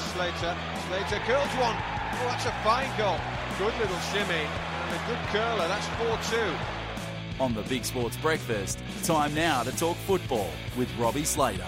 Slater. Slater curls one. Oh, that's a fine goal. Good little shimmy and a good curler. That's 4-2. On the Big Sports Breakfast, time now to talk football with Robbie Slater.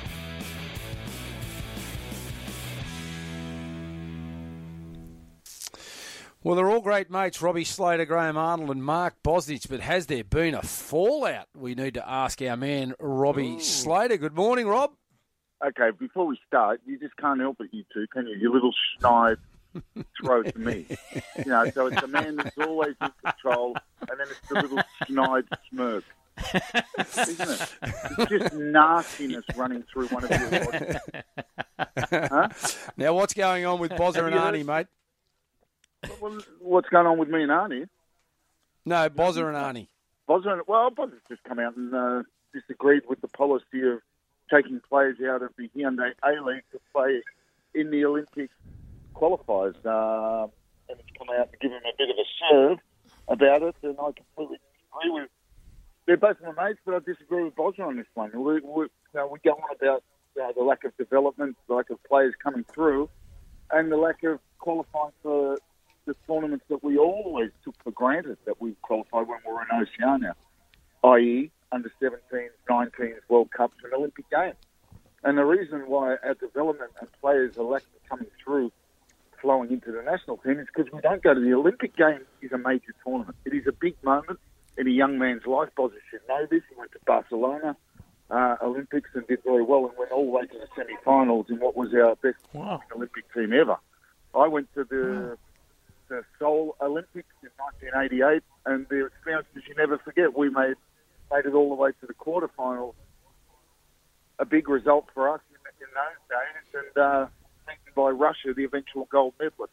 Well, they're all great mates, Robbie Slater, Graham Arnold and Mark Bosnich, but has there been a fallout? We need to ask our man, Robbie Slater. Good morning, Rob. Okay, before we start, you just can't help it, you two, can you? You little schneid throw to me. You know, so it's a man that's always in control, and then it's the little schneid smirk. Isn't it? It's just nastiness running through one of your bodies. Huh? Now, what's going on with Bozza and Arnie, mate? Well, what's going on with me and Arnie? No, Bozza and Arnie. Bozza's just come out and disagreed with the policy of taking players out of the Hyundai A-League to play in the Olympic qualifiers. And it's come out and given him a bit of a serve about it, and I completely disagree with. They're both my mates, but I disagree with Bozza on this one. We go on about the lack of development, the lack of players coming through, and the lack of qualifying for the tournaments that we always took for granted that we qualified when we were in Oceania, i.e. under 17s, 19s, World Cups and Olympic Games. And the reason why our development and players are lacking coming through, flowing into the national team, is because we don't go to the Olympic Games. Is a major tournament. It is a big moment in a young man's life. Bozza should know this. He went to Barcelona Olympics and did very well and went all the way to the semi-finals in what was our best Olympic team ever. I went to the Seoul Olympics in 1988, and the experiences you never forget. We made it all the way to the quarterfinals. A big result for us in those days, and beaten by Russia, the eventual gold medalist.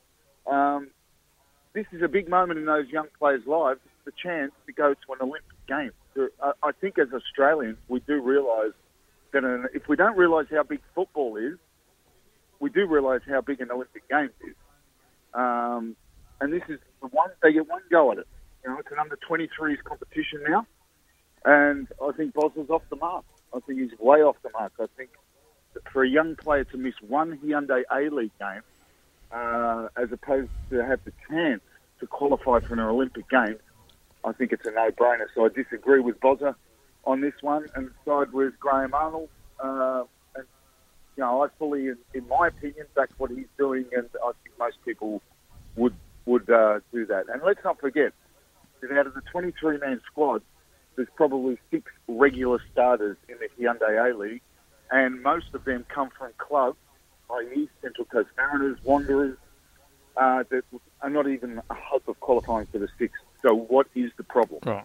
This is a big moment in those young players' lives. It's the chance to go to an Olympic game. I think as Australians, we do realise that if we don't realise how big football is, we do realise how big an Olympic game is. And this is they get one go at it. You know, it's an under-23s competition now, and I think Bozza's off the mark. I think he's way off the mark. I think that for a young player to miss one Hyundai A-League game, as opposed to have the chance to qualify for an Olympic game, I think it's a no-brainer. So I disagree with Bozza on this one and side with Graham Arnold. And you know, I fully, in my opinion, back what he's doing, and I think most people would do that. And let's not forget that out of the 23-man squad, there's probably 6 regular starters in the Hyundai A-League, and most of them come from clubs, i.e. Central Coast Mariners, Wanderers, that are not even a hope of qualifying for the 6th. So what is the problem? Right.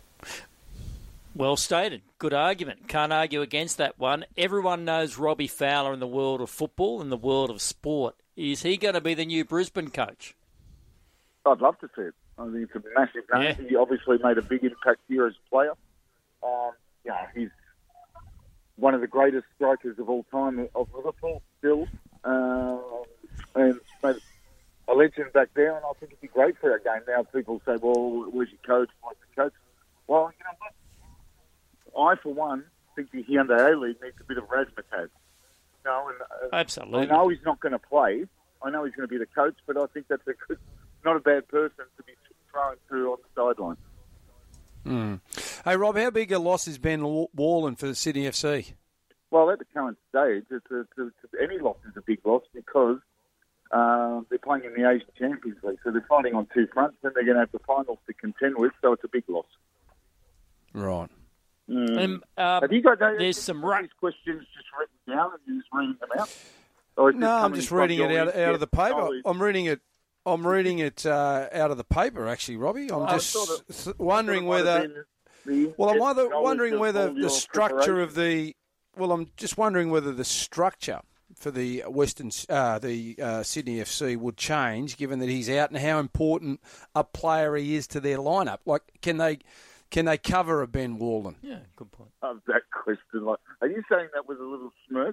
Well stated. Good argument. Can't argue against that one. Everyone knows Robbie Fowler in the world of football, in the world of sport. Is he going to be the new Brisbane coach? I'd love to see it. I think it's a massive name. Yeah. He obviously made a big impact here as a player. He's one of the greatest strikers of all time of Liverpool still. And made a legend back there, and I think it'd be great for our game. Now people say, well, where's your coach? What's the coach? Well, you know what? I, for one, think the Hyundai A-League needs a bit of razzmatazz. Absolutely. I know he's not going to play. I know he's going to be the coach, but I think that's not a bad person to be thrown through on the sideline. Hey, Rob, how big a loss is Ben Warland for the Sydney FC? Well, at the current stage, any loss is a big loss because they're playing in the Asian Champions League, so they're fighting on 2 fronts, and they're going to have the finals to contend with, so it's a big loss. Right. Have you got there's some these questions just written down and you're just reading them out? No, I'm just reading it out of the paper. I'm reading it out of the paper, actually, Robbie. I'm just wondering whether. Well, I'm wondering whether the structure of the. Well, I'm just wondering whether the structure for the Sydney FC would change, given that he's out, and how important a player he is to their lineup. Like, can they cover a Ben Warland? Yeah, good point. That question, are you saying that with a little smirk?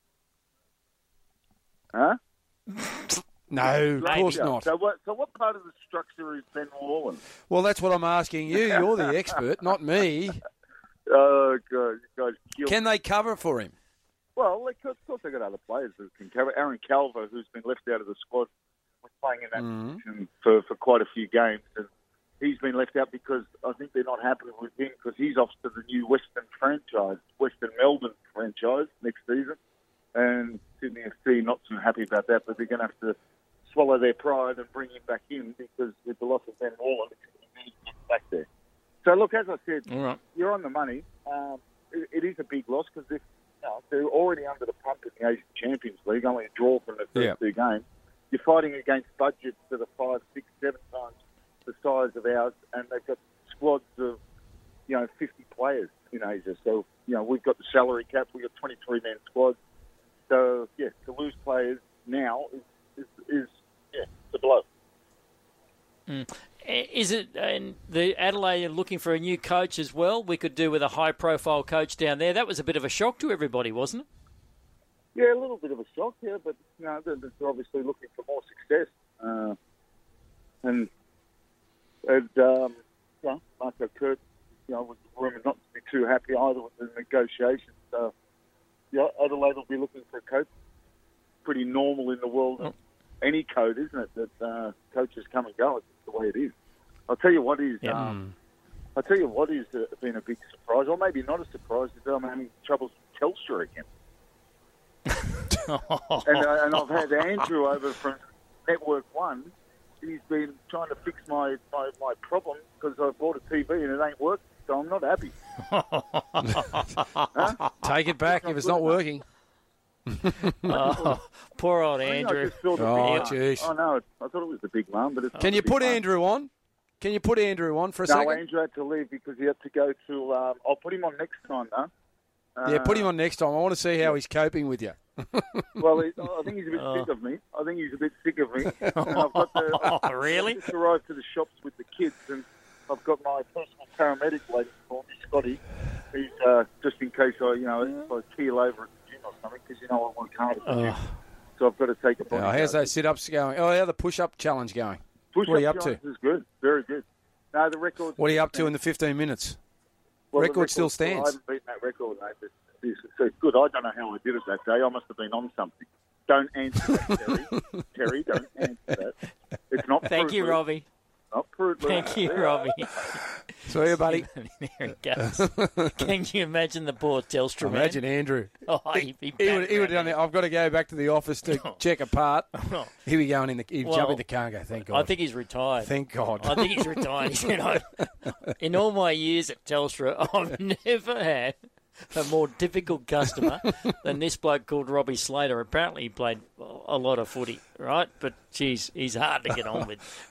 Huh? No, of course not. So what part of the structure is Ben Warland? Well, that's what I'm asking you. You're the expert, not me. Oh, God. You guys killed Can they cover for him? Well, of course they've got other players that can cover. Aaron Calvo, who's been left out of the squad, was playing in that position for quite a few games, and he's been left out because I think they're not happy with him because he's off to the new Western Melbourne franchise next season, and Sydney FC not too happy about that, but they're going to have to swallow their pride and bring him back in because with the loss of Ben Wallen, he needs to get back there. So look, as I said, You're on the money. It is a big loss because they're already under the pump in the Asian Champions League, only a draw from the first two games. You're fighting against budgets that are 5, 6, 7 times the size of ours, and they've got squads of 50 players in Asia. So we've got the salary cap, we've got 23-man squads. So to lose players now is a blow. Is it, and the Adelaide are looking for a new coach as well? We could do with a high-profile coach down there. That was a bit of a shock to everybody, wasn't it? Yeah, a little bit of a shock, but they're obviously looking for more success. Marco Kurt, was rumoured not to be too happy either with the negotiations. So, Adelaide will be looking for a coach. Pretty normal in the world of any code, isn't it? That coaches come and go. It's the way it is. I'll tell you what is. I'll tell you what is been a big surprise, or maybe not a surprise, is I'm having troubles with Telstra again. and I've had Andrew over from Network One. He's been trying to fix my problem because I bought a TV and it ain't working, so I'm not happy. Take it back if it's not working. Poor old Andrew. Jeez. Oh, no, I thought it was the big one, but it's Can you put Andrew on? Can you put Andrew on for a second? No, Andrew had to leave because he had to go to... I'll put him on next time, though. Put him on next time. I want to see how he's coping with you. Well, I think he's a bit sick of me. And I've got really? I just arrived to the shops with the kids, and I've got my personal paramedic waiting for me, Scotty. He's just in case I keel over at the gym or something, because I work hard at the gym. So I've got to take a body. How's those sit-ups going? Oh, how's the push-up challenge going? What are you up to? Is good, very good. No, the record. What are you up to in the 15 minutes? Well, record still stands. I haven't beaten that record, mate. It's good. I don't know how I did it that day. I must have been on something. Don't answer that, Terry. Terry, don't answer that. It's not Thank you, Robbie. Not fruitless. Thank you, Robbie. See you, buddy. There it goes. Can you imagine the poor Telstra man? Imagine Andrew. Oh, he would have done that. I've got to go back to the office to check a part. He'd be going he'd jump in the car and go, thank God. I think he's retired. Thank God. I think he's retired. He said, in all my years at Telstra, I've never had a more difficult customer than this bloke called Robbie Slater. Apparently he played a lot of footy, right? But, geez, he's hard to get on with.